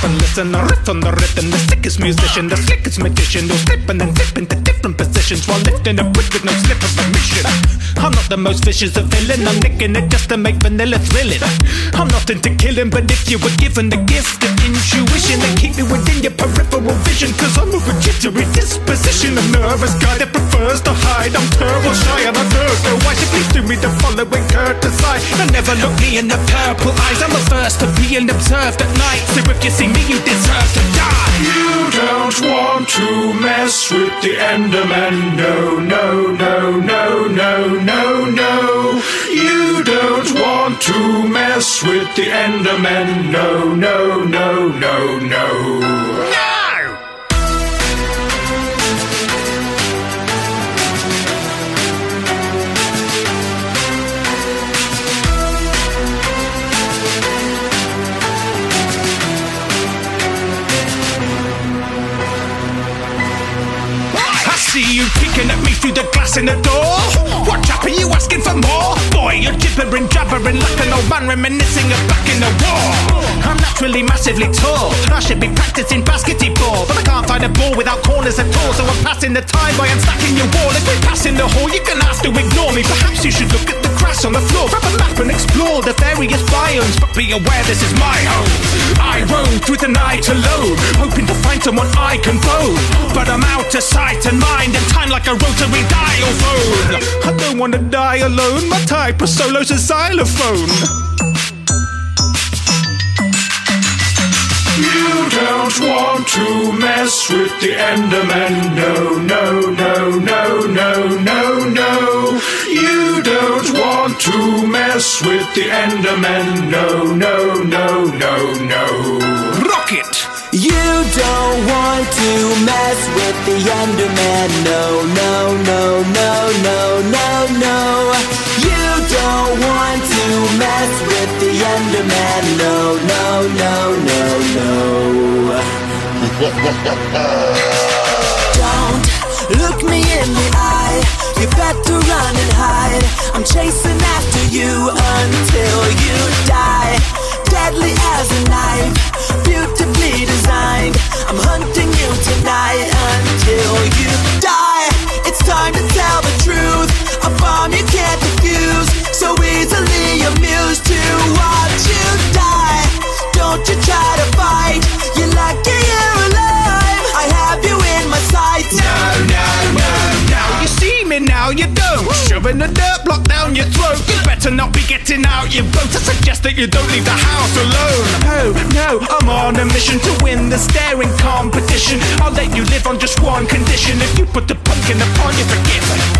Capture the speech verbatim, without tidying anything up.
and listen. I riff on the rhythm, the sickest musician, the slickest magician, who'll slip and then dip into different positions while lifting a brick with no slip of admission. I'm not the most vicious of villain, I'm nicking it just to make vanilla thrilling. I'm not into killing, but if you were given the gift of intuition, then keep me within your peripheral vision, cause I'm of a jittery disposition, a nervous guy that prefers to hide. I'm terrible shy and I don't know why. So please do me the following courtesy, and never look me in the purple eyes. I'm the first to be observed at night, so if you see me you deserve to die. You don't want to mess with the Enderman, no, no, no, no, no, no, no. You don't want to mess with the Enderman, no, no, no, no, no. No! See you kicking at me through the glass in the door. Watch out, are you asking for more? Boy, you're gibbering, jabbering like an old man reminiscing of back in the war. I'm naturally massively tall, I should be practicing basketball, but I can't find a ball without corners at all, so I'm passing the time by unstacking your wall. If we pass in the hall, you're gonna have to ignore me. Perhaps you should look at the grass on the floor, grab a map and explore the various biomes, but be aware this is my home. I roam through the night alone, hoping to find someone I can bone, but I'm out of sight and mind and time like a rotary dial phone. I don't wanna die alone, my type of solo's a xylophone. You don't want to mess with the Enderman, no, no, no, no, no, no, no. You don't want to mess with the Enderman, no, no, no, no, no. Rocket! You don't want to mess with the Enderman, no, no, no, no, no, no, no. You don't want to mess with the Enderman, no, no, no, no, no. Don't look me in the eye, you better run and hide. I'm chasing after you until you die. Deadly as a knife, beautifully designed. I'm hunting you tonight until you die. It's time to tell the truth, a bomb you can't defuse, so easily amused to watch you die. Don't you try to fight, you're lucky you're alive. I have you in my sights. No, no, no, no. You see me now, you don't. Shoving a dirt block down your throat. You better not be getting out your boat. I suggest that you don't leave the house alone. Oh, no, I'm on a mission to win the staring competition. I'll let you live on just one condition. If you put the pumpkin upon your forgiven,